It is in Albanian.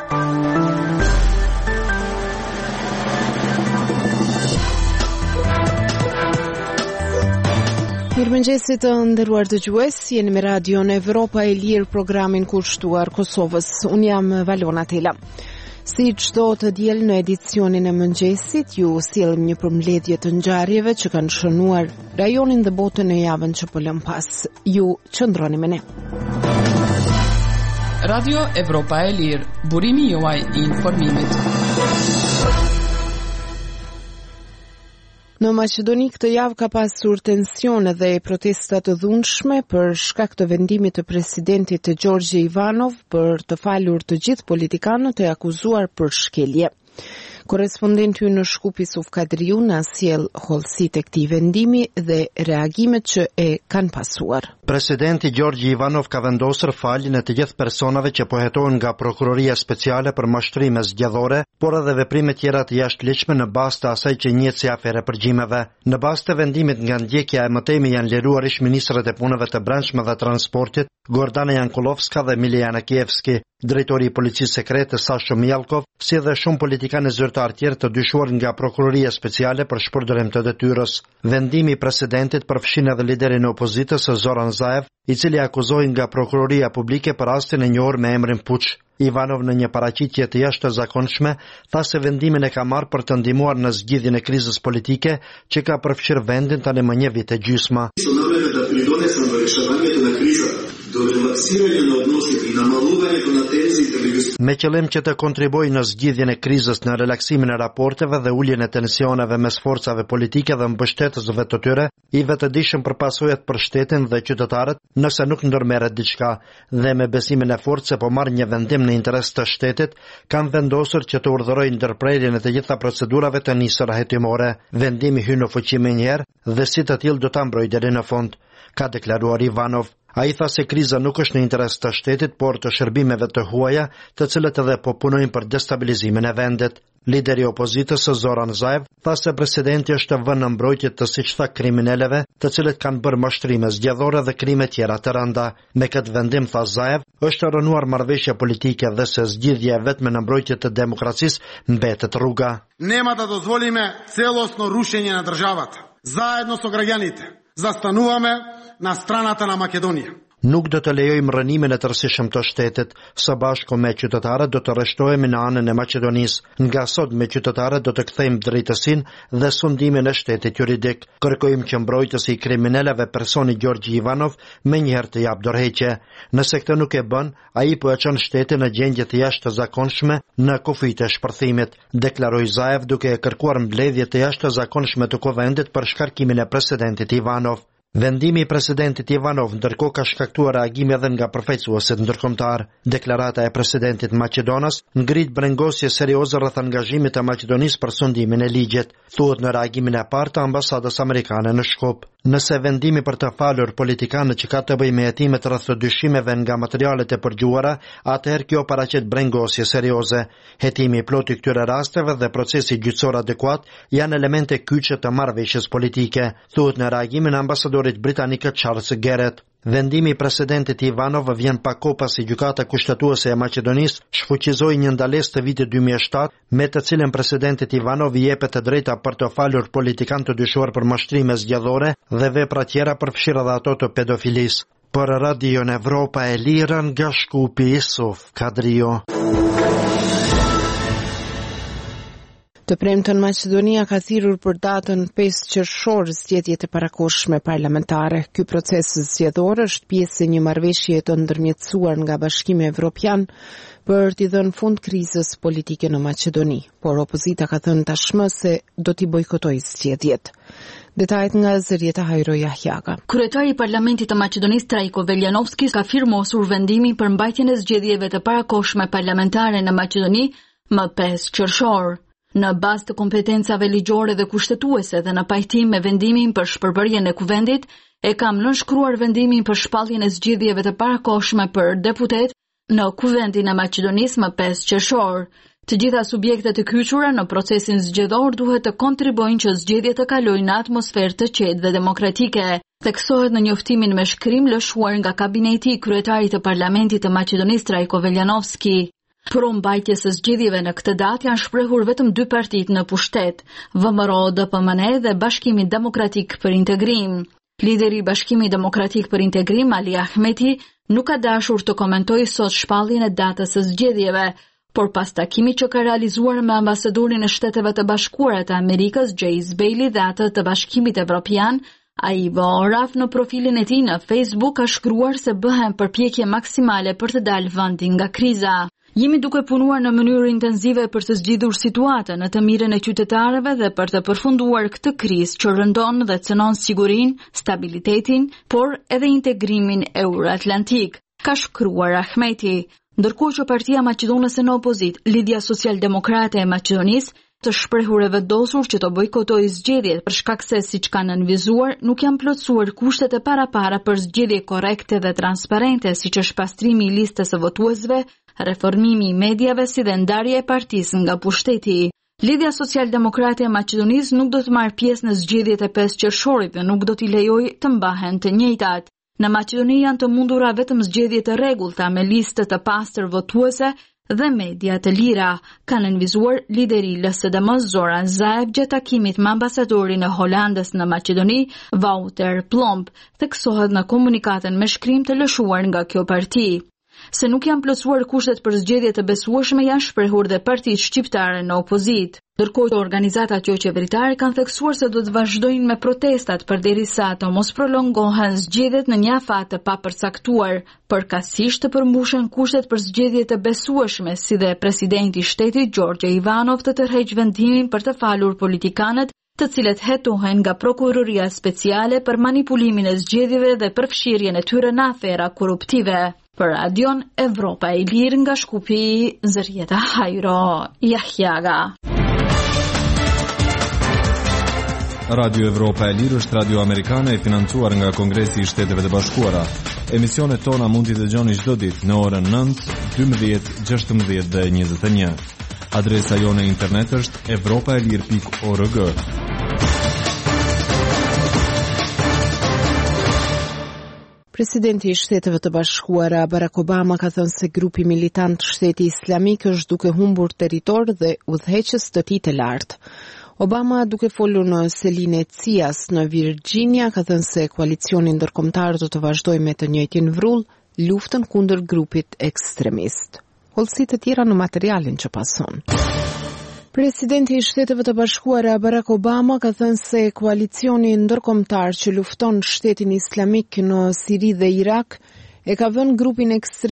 Mirëmëngjesit të nderuar dëgjues, jeni me Radion Evropa e Lirë, programin kushtuar Kosovës. Unë jam Valona Tela. Si çdo të diel në edicionin e mëngjesit, ju sjellim një përmbledhje të ngjarjeve që kanë shënuar rajonin dhe botën në javën që po lëm pas. Ju qëndroni me ne. Radio Evropa e Lirë, burimi juaj I informimit. Në Maqedoni këtë javë ka pasur tensione dhe protesta të dhunshme për shkak të vendimit të presidentit të Gjorgje Ivanov për të falur të gjithë politikanët e akuzuar për shkelje. Korrespondenti në Shkup Isuf Kadriu na sjell hollësitë e këtij vendimi dhe reagimet që e kanë pasuar. Presidenti Gjorgje Ivanov ka vendosur faljen e të gjithë personave që pohetohen nga Prokuroria Speciale për mashtrime zgjedhore, por edhe veprime tjera të jashtëligjshme në bazë të asaj që njihet si afere përgjimeve. Në bazë të vendimit nga ndjekja e mëtejme janë liruar ish ministrat e punëve të brendshme dhe transportit, Gordana Jankulovska dhe Miljana Kievski, drejtori I policisë sekrete Sasho Mjalkov, si dhe shumë politikanë zyrtar tjerë të dyshuar nga Prokuroria Speciale për shpërdorim të detyrës. Vendimi I presidentit përfshin edhe liderin e opozitës Zoran Zaev, I cili akuzohej nga Prokuroria Publike për rastin e njohur me emrin Puç. Ivanov në një paraqitje të jashtëzakonshme tha se vendimin e ka marrë për të ndihmuar në zgjidhjen e krizës politike që ka përfshirë vendin tani më një vit e gjysmë. Me qëllim që të kontribuojë në zgjidhjen e krizës, në relaksimin e raporteve dhe uljen e tensioneve mes forcave politike dhe mbështetësve të tyre, I vetëdijshëm për pasojat për shtetin dhe qytetarët nëse nuk ndërmerret diçka, dhe me besimin e fortë se po marr një vendim në interes të shtetit, kanë vendosur që të urdhërojnë ndërprerjen e të gjitha procedurave të nisura hetimore. Vendimi hyn në fuqi menjëherë dhe si të tillë do ta mbrojë deri në fund, ka deklaruar Ivanov. Ai tha se kriza nuk është në interes të shtetit, por të shërbimeve të huaja, të cilët edhe po punojnë për destabilizimin e vendit. Lideri I opozitës Zoran Zaev tha se presidenti është vënë në mbrojtje të siç tha kriminaleve, të cilët kanë bërë mashtrime zgjedhore dhe krime tjera të rënda. Me këtë vendim, tha Zaev, është rënuar marrëveshja politike dhe se zgjidhja e vetme në mbrojtje të demokracisë mbetet rruga. Нема да дозволиме целосно рушење на државата. Заедно со граѓаните застануваме на страната на Македонија. Nuk do të lejojmë rënimin e tërësishëm të shtetit. Së bashku me qytetarët do të rreshtohemi në anën e Maqedonisë. Nga sot me qytetarët do të kthejmë drejtësinë dhe sundimin e shtetit juridik. Kërkojmë që mbrojtësi I kriminaleve personi Gjorgje Ivanov menjëherë të jap dorëheqje. Nëse këtë nuk e bën, ai po e çon shtetin në gjendje të jashtëzakonshme në kufijtë e shpërthimit, deklaroi Zaev duke kërkuar mbledhje të jashtëzakonshme të kuvendit për shkarkimin e presidentit Ivanov. Vendimi I presidentit Ivanov ndërkohë ka shkaktuar reagime edhe nga përfaqësuesit ndërkombëtar. Deklarata e presidentit Maqedonas ngrit brengosje serioze rreth angazhimit të Maqedonisë për sundimin e ligjit, thuhet në reagimin e parë të ambasadës amerikane në Shkup. Nëse vendimi për të falur politikanët që ka të bëjë me hetimet rreth dyshimeve nga materialet e përgjuara, atëherë kjo paraqet brengosje serioze. Hetimi I plotë I këtyre rasteve dhe procesi gjyqësor adekuat janë elemente kyçe të marrëveshjes politike, thuhet në reagimin e ambasadorit britanik Charles Garrett. Vendimi I presidentit Ivanov vjen pak kohë pasi gjykata kushtetuese e Maqedonisë shfuqizoi një ndalesë të vitit 2007 me të cilën presidentit Ivanov I jepet të drejta për të falur politikanë të dyshuar për mashtrime zgjedhore dhe vepra tjera përfshirë edhe ato të pedofilisë. Për Radion Evropa e Lirë nga Shkupi Isuf Kadriu. Të premten Maqedonia ka thirrur për datën 5 qershor zgjedhjet e parakohshme parlamentare. Ky proces zgjedhor është pjesë e një marrëveshje të ndërmjetësuar nga Bashkimi Evropian për t'i dhënë fund krizës politike në Maqedoni, por opozita ka thënë tashmë se do t'i bojkotojë zgjedhjet. Detajet nga Zërieta Hajro Jahjaga. Kryetari I Parlamentit të Maqedonisë Trajko Veljanovski ka firmosur vendimin për mbajtjen e zgjedhjeve të parakohshme parlamentare në Maqedoni më 5 qershor. Në bazë të kompetencave ligjore dhe kushtetuese dhe në pajtim me vendimin për shpërbërjen e kuvendit, e kam nënshkruar vendimin për shpalljen e zgjedhjeve të parakohshme për deputet në kuvendin e Maqedonisë më 5 qershor. Të gjitha subjektet e kyçura në procesin zgjedhor duhet të kontribuojnë që zgjedhjet të kalojnë në atmosferë të qetë dhe demokratike. Theksohet në njoftimin me shkrim lëshuar nga kabineti I kryetarit të Parlamentit të Maqedonisë Trajko Veljanovski. Pro mbajtjes së zgjedhjeve në këtë datë janë shprehur vetëm 2 partitë në pushtet, VMRO-DPMN dhe Bashkimi Demokratik për Integrim. Lideri i Bashkimit Demokratik për Integrim, Ali Ahmeti, nuk ka dashur të komentojë sot shpalljen e datës së zgjedhjeve, por pas takimit që ka realizuar me ambasadorin e Shteteve të Bashkuara të Amerikës, Jace Bailey dhe atë të Bashkimit Evropian, ai voraf në profilin e tij në Facebook ka shkruar se bëhen përpjekje maksimale për të dalë vendi nga kriza. Jemi duke punuar në mënyrë intensive për të zgjidhur situatën në të mirën e qytetarëve dhe për të përfunduar këtë krizë që rëndon dhe cënon sigurinë, stabilitetin, por edhe integrimin euro-atlantik, ka shkruar Ahmeti. Ndërkohë që Partia Maqedonëse në opozit, Lidhja Social-Demokrate e Maqedonisë, të shprehur e vendosur që të bojkotojë zgjedhjet për shkak se siç kanë nënvizuar, nuk janë plotësuar kushtet e para për zgjedhje korrekte dhe transparente, siç është pastrimi i listës së votuesve, reformimi i mediave si dhe ndarja e partisë nga pushteti. Lidhja Social-Demokrate e Maqedonisë nuk do të marrë pjesë në zgjedhjet e 5 qershorit dhe nuk do t'i lejojë të mbahen të njëjtat. Në Maqedoni janë të mundura vetëm zgjedhje të rregullta me listë të pastër votuese dhe media të lira, ka nënvizuar lideri i LSDM Zoran Zaev gjatë takimit me ambasadorin e Holandës në Maqedoni, Wouter Plomb, theksohet në komunikatën me shkrim të lëshuar nga kjo parti. Se nuk janë plotësuar kushtet për zgjedhje të besueshme janë shprehur dhe partitë shqiptare në opozit. Ndërkohë organizatat jo qeveritare kanë theksuar se do të vazhdojnë me protestat përderisa të mos prolongohen zgjedhjet në një afat të papërcaktuar, përkatësisht të përmbushen kushtet për zgjedhje të besueshme, si dhe presidenti i shtetit Gjorgje Ivanov të tërheqë vendimin për të falur politikanët të cilët hetohen nga prokuroria speciale për manipulimin e zgjedhjeve dhe përfshirjen e tyre në afera korruptive. Për Radion Evropa e Lirë nga Shkupi, Zërieta Hajro Jahjaga. Radio Evropa e Lirë është radio amerikane e financuar nga Kongresi i Shteteve të Bashkuara. Emisionet tona mund t'i dëgjoni çdo ditë në orën 9, 12, 16 dhe 21. Adresa jone internet është evropaelir.org. Presidenti i Shteteve të Bashkuara Barack Obama ka thënë se grupi militant Shteti Islamik është duke humbur territor dhe udhëheqës të tij të lartë. Obama, duke folur në selinë e CIA-s në Virginia, ka thënë se koalicioni ndërkombëtar do të vazhdojë me të njëjtin vrull luftën kundër grupit ekstremist. Hollësi të tjera në materialin që pason. Presidenti i Shteteve të Bashkuara Barack Obama ka thënë se koalicioni ndërkombëtar që lufton Shtetin Islamik në Siri dhe Irak e ka vënë grupin ekstremist